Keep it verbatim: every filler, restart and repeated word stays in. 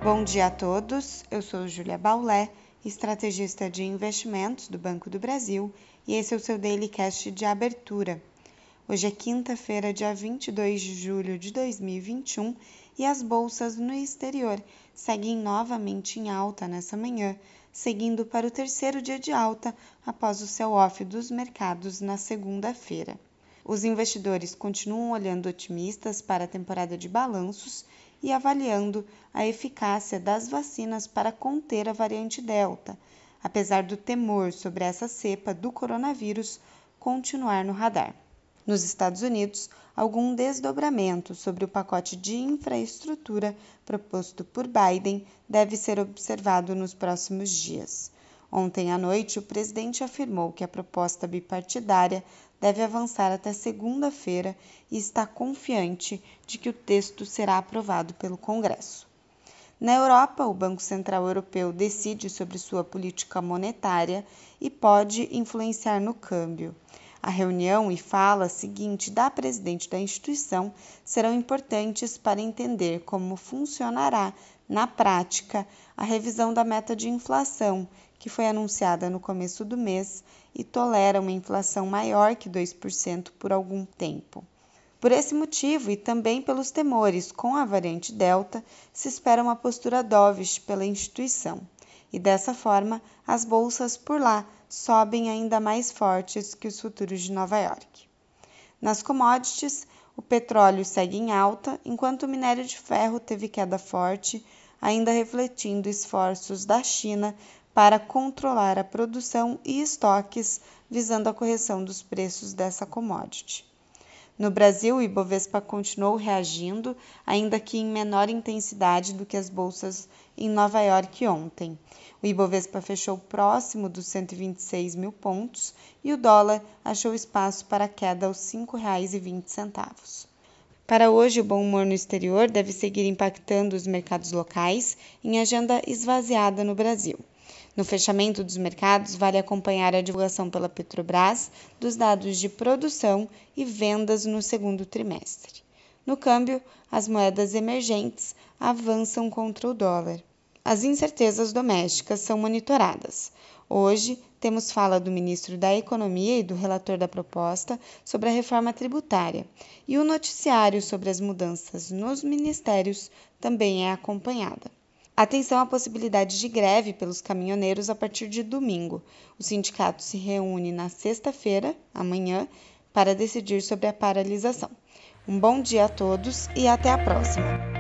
Bom dia a todos, eu sou Júlia Baulé, estrategista de investimentos do Banco do Brasil, e esse é o seu Daily Cast de abertura. Hoje é quinta-feira, dia vinte e dois de julho de dois mil e vinte e um, e as bolsas no exterior seguem novamente em alta nessa manhã, seguindo para o terceiro dia de alta após o sell-off dos mercados na segunda-feira. Os investidores continuam olhando otimistas para a temporada de balanços e avaliando a eficácia das vacinas para conter a variante Delta, apesar do temor sobre essa cepa do coronavírus continuar no radar. Nos Estados Unidos, algum desdobramento sobre o pacote de infraestrutura proposto por Biden deve ser observado nos próximos dias. Ontem à noite, o presidente afirmou que a proposta bipartidária deve avançar até segunda-feira e está confiante de que o texto será aprovado pelo Congresso. Na Europa, o Banco Central Europeu decide sobre sua política monetária e pode influenciar no câmbio. A reunião e fala seguinte da presidente da instituição serão importantes para entender como funcionará, na prática, a revisão da meta de inflação, que foi anunciada no começo do mês e tolera uma inflação maior que dois por cento por algum tempo. Por esse motivo e também pelos temores com a variante Delta, se espera uma postura dovish pela instituição. E dessa forma, as bolsas por lá sobem ainda mais fortes que os futuros de Nova York. Nas commodities, o petróleo segue em alta, enquanto o minério de ferro teve queda forte, ainda refletindo esforços da China para controlar a produção e estoques, visando a correção dos preços dessa commodity. No Brasil, o Ibovespa continuou reagindo, ainda que em menor intensidade do que as bolsas em Nova York ontem. O Ibovespa fechou próximo dos cento e vinte e seis mil pontos e o dólar achou espaço para queda aos cinco reais e vinte centavos. Para hoje, o bom humor no exterior deve seguir impactando os mercados locais em agenda esvaziada no Brasil. No fechamento dos mercados, vale acompanhar a divulgação pela Petrobras dos dados de produção e vendas no segundo trimestre. No câmbio, as moedas emergentes avançam contra o dólar. As incertezas domésticas são monitoradas. Hoje, temos fala do ministro da Economia e do relator da proposta sobre a reforma tributária, e o noticiário sobre as mudanças nos ministérios também é acompanhada. Atenção à possibilidade de greve pelos caminhoneiros a partir de domingo. O sindicato se reúne na sexta-feira, amanhã, para decidir sobre a paralisação. Um bom dia a todos e até a próxima!